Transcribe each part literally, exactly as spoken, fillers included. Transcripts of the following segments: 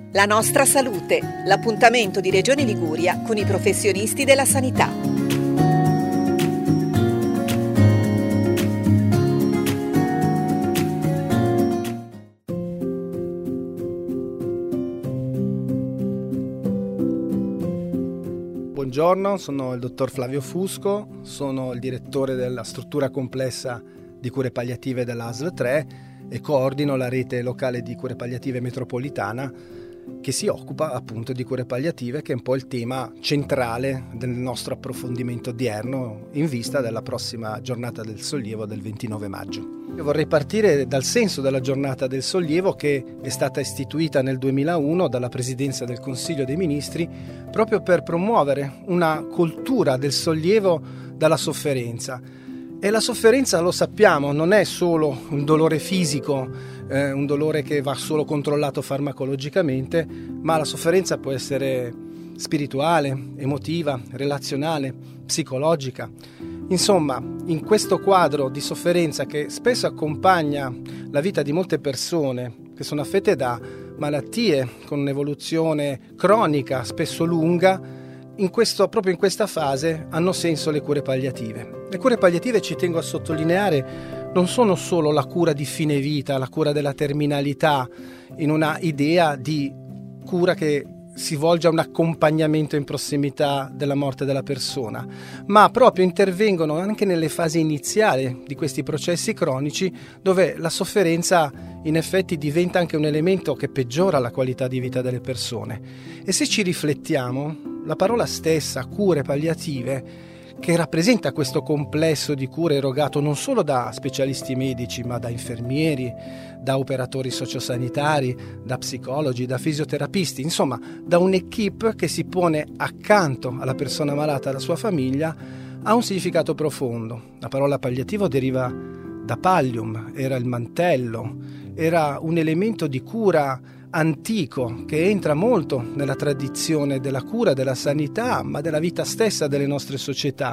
La nostra salute, l'appuntamento di Regione Liguria con i professionisti della sanità. Buongiorno, sono il dottor Flavio Fusco, sono il direttore della struttura complessa di cure palliative dell'A S L tre e coordino la rete locale di cure palliative metropolitana che si occupa appunto di cure palliative, che è un po' il tema centrale del nostro approfondimento odierno in vista della prossima giornata del sollievo del ventinove maggio. Io vorrei partire dal senso della giornata del sollievo, che è stata istituita nel duemilauno dalla Presidenza del Consiglio dei Ministri proprio per promuovere una cultura del sollievo dalla sofferenza. E la sofferenza, lo sappiamo, non è solo un dolore fisico, eh, un dolore che va solo controllato farmacologicamente, ma la sofferenza può essere spirituale, emotiva, relazionale, psicologica. Insomma, in questo quadro di sofferenza che spesso accompagna la vita di molte persone che sono affette da malattie con un'evoluzione cronica, spesso lunga, In questo, proprio in questa fase hanno senso le cure palliative. Le cure palliative, ci tengo a sottolineare, non sono solo la cura di fine vita, la cura della terminalità, in una idea di cura che si volge a un accompagnamento in prossimità della morte della persona, ma proprio intervengono anche nelle fasi iniziali di questi processi cronici, dove la sofferenza in effetti diventa anche un elemento che peggiora la qualità di vita delle persone. E se ci riflettiamo, la parola stessa, cure palliative, che rappresenta questo complesso di cure erogato non solo da specialisti medici, ma da infermieri, da operatori sociosanitari, da psicologi, da fisioterapisti, insomma da un'equipe che si pone accanto alla persona malata e alla sua famiglia, ha un significato profondo. La parola palliativo deriva da pallium, era il mantello, era un elemento di cura antico che entra molto nella tradizione della cura, della sanità, ma della vita stessa delle nostre società.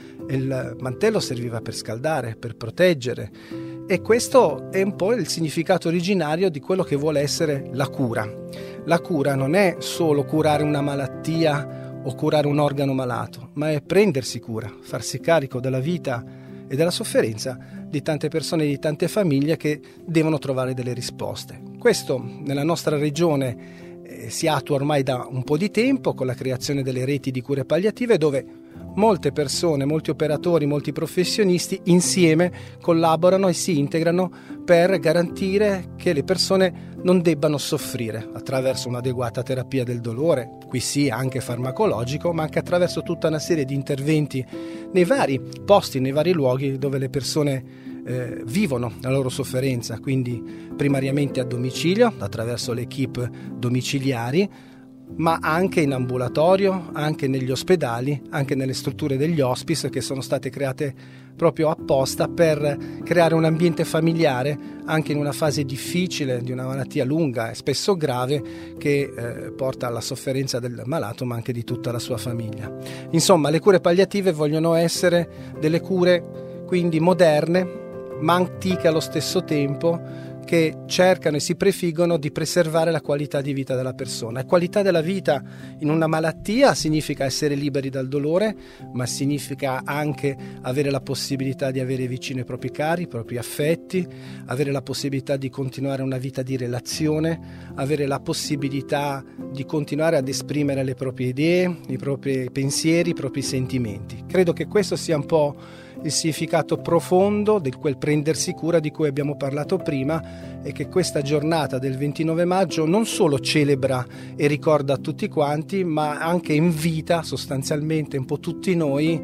Il mantello serviva per scaldare, per proteggere, e questo è un po' il significato originario di quello che vuole essere la cura. La cura non è solo curare una malattia o curare un organo malato, ma è prendersi cura, farsi carico della vita e della sofferenza di tante persone e di tante famiglie che devono trovare delle risposte. Questo nella nostra regione eh, si attua ormai da un po' di tempo con la creazione delle reti di cure palliative, dove molte persone, molti operatori, molti professionisti insieme collaborano e si integrano per garantire che le persone non debbano soffrire attraverso un'adeguata terapia del dolore, qui sì anche farmacologico, ma anche attraverso tutta una serie di interventi nei vari posti, nei vari luoghi dove le persone eh, vivono la loro sofferenza, quindi primariamente a domicilio, attraverso le equip domiciliari, ma anche in ambulatorio, anche negli ospedali, anche nelle strutture degli hospice, che sono state create proprio apposta per creare un ambiente familiare anche in una fase difficile di una malattia lunga e spesso grave che eh, porta alla sofferenza del malato, ma anche di tutta la sua famiglia. Insomma, le cure palliative vogliono essere delle cure quindi moderne, ma antiche allo stesso tempo, che cercano e si prefiggono di preservare la qualità di vita della persona. E qualità della vita in una malattia significa essere liberi dal dolore, ma significa anche avere la possibilità di avere vicino i propri cari, i propri affetti, avere la possibilità di continuare una vita di relazione, avere la possibilità di continuare ad esprimere le proprie idee, i propri pensieri, i propri sentimenti. Credo che questo sia un po' il significato profondo di quel prendersi cura di cui abbiamo parlato prima, e che questa giornata del ventinove maggio non solo celebra e ricorda a tutti quanti, ma anche invita sostanzialmente un po' tutti noi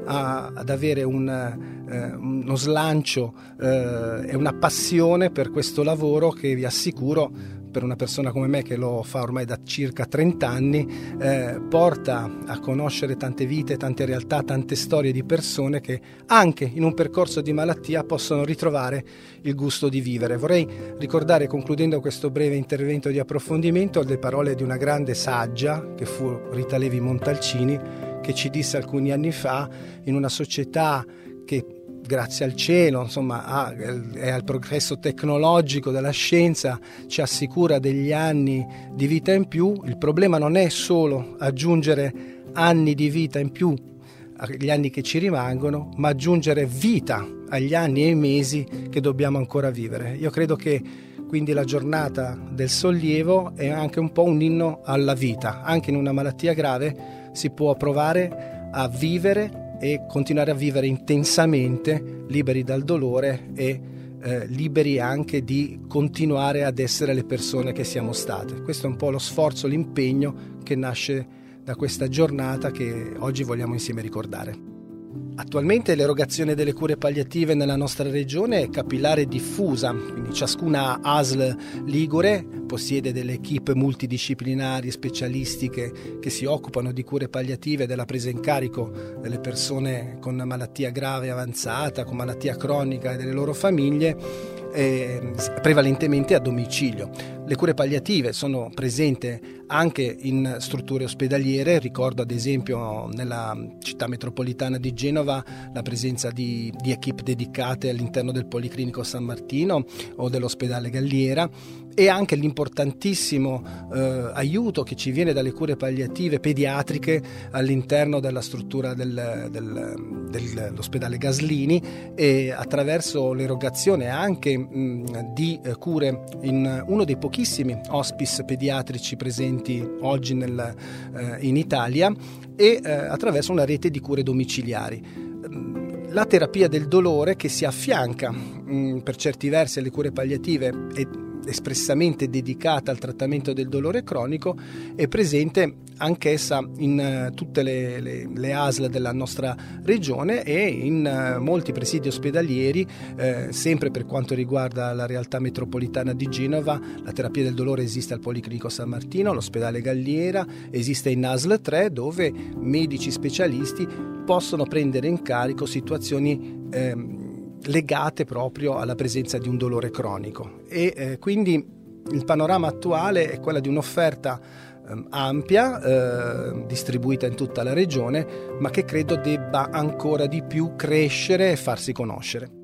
a, ad avere un, eh, uno slancio eh, e una passione per questo lavoro che, vi assicuro, per una persona come me che lo fa ormai da circa trenta anni, eh, porta a conoscere tante vite, tante realtà, tante storie di persone che anche in un percorso di malattia possono ritrovare il gusto di vivere. Vorrei ricordare, concludendo questo breve intervento di approfondimento, le parole di una grande saggia che fu Rita Levi Montalcini, che ci disse alcuni anni fa: in una società che grazie al cielo, insomma, a, e al progresso tecnologico della scienza, ci assicura degli anni di vita in più. Il problema non è solo aggiungere anni di vita in più agli anni che ci rimangono, ma aggiungere vita agli anni e ai mesi che dobbiamo ancora vivere. Io credo che quindi la giornata del sollievo è anche un po' un inno alla vita. Anche in una malattia grave si può provare a vivere e continuare a vivere intensamente, liberi dal dolore e eh, liberi anche di continuare ad essere le persone che siamo state. Questo è un po' lo sforzo, l'impegno che nasce da questa giornata che oggi vogliamo insieme ricordare. Attualmente l'erogazione delle cure palliative nella nostra regione è capillare e diffusa, quindi ciascuna A S L ligure possiede delle equip multidisciplinari e specialistiche che si occupano di cure palliative e della presa in carico delle persone con malattia grave e avanzata, con malattia cronica e delle loro famiglie, eh, prevalentemente a domicilio. Le cure palliative sono presenti anche in strutture ospedaliere. Ricordo ad esempio nella città metropolitana di Genova la presenza di, di equip dedicate all'interno del Policlinico San Martino o dell'ospedale Galliera, e anche l'importantissimo eh, aiuto che ci viene dalle cure palliative pediatriche all'interno della struttura del, del, dell'ospedale Gaslini, e attraverso l'erogazione anche mh, di eh, cure in uno dei pochissimi hospice pediatrici presenti oggi nel, eh, in Italia, e eh, attraverso una rete di cure domiciliari. La terapia del dolore, che si affianca mh, per certi versi alle cure palliative e espressamente dedicata al trattamento del dolore cronico, è presente anch'essa in uh, tutte le, le, le A S L della nostra regione e in uh, molti presidi ospedalieri. Eh, sempre per quanto riguarda la realtà metropolitana di Genova, la terapia del dolore esiste al Policlinico San Martino, all'ospedale Galliera, esiste in A S L tre, dove medici specialisti possono prendere in carico situazioni ehm, legate proprio alla presenza di un dolore cronico, e eh, quindi il panorama attuale è quello di un'offerta eh, ampia, eh, distribuita in tutta la regione, ma che credo debba ancora di più crescere e farsi conoscere.